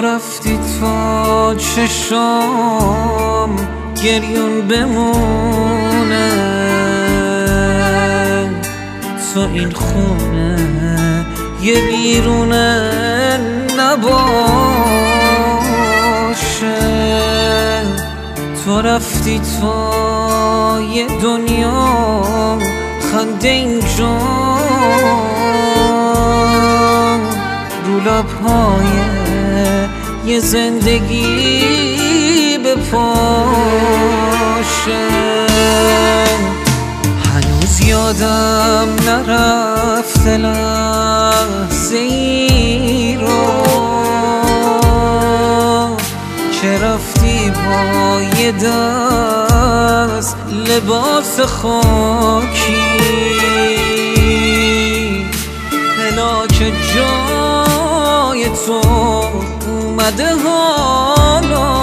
تو رفتی تا چشام گریون بمونه، تو این خونه یه بیرونه نباشه. تو رفتی تا یه دنیا خنده اینجا رو لب‌های یه زندگی بپاشه. هنوز یادم نرفته لحظه ای رو که رفتی با یه دست لباس خاکی، پلاک جای تو اومده حالا،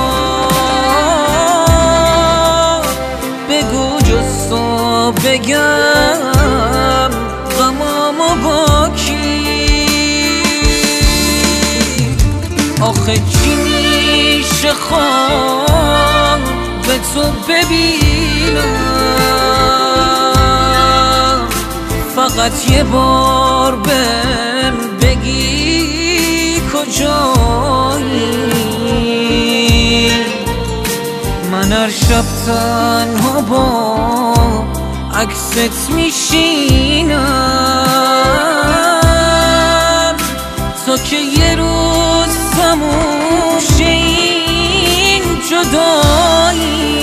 بگو جز تو بگم غمامو با کی. آخه چی میشه خواب به تو ببینم، فقط یه بار بهم بگی کجایی. من هر شب تنها با عکست میشینم، تا که یه روز تموم شه این جدایی.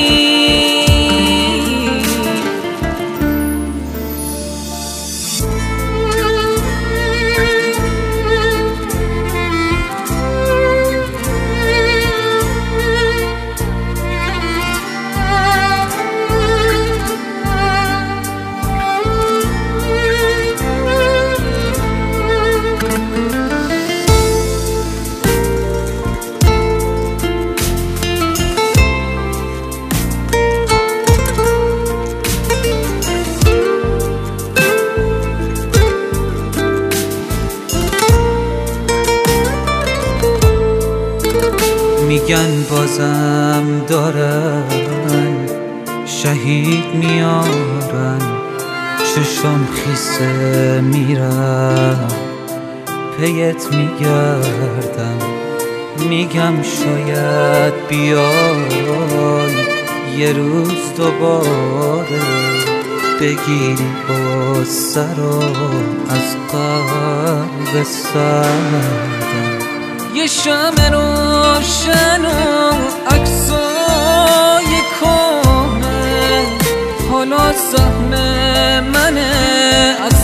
میگن بازم دارن شهید میارن، چشم خیسه میرم پیت میگردم، میگم شاید بیای یه روز دوباره بگیری با سرا از قلب سردم. یه شمع روشن و عکسای کهنه حالا سهم منه از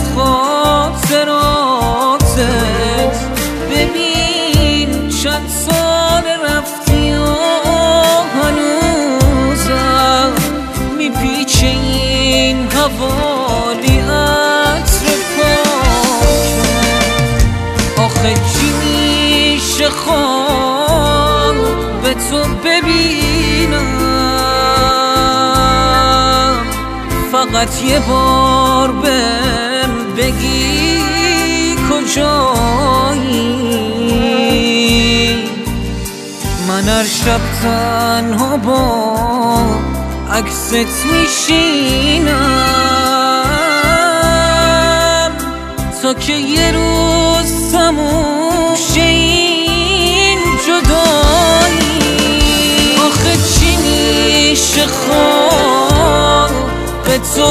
خاطراتت. ببین چند سال رفتی و هنوزم میپیچه این حوالی عطر پاکه. آخه چی میشه خواب به تو ببینم، فقط یه بار بهم بگی کجایی. من هر شب تنها با عکست میشینم، تا که یه روز تموم شه این جدایی. آخه چی میشه خواب به تو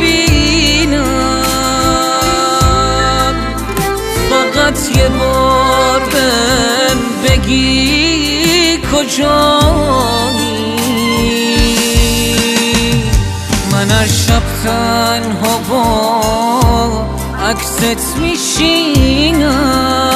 ببینم، فقط یه بار بهم بگی کجایی. من هر شب تنها با عکست میشینم،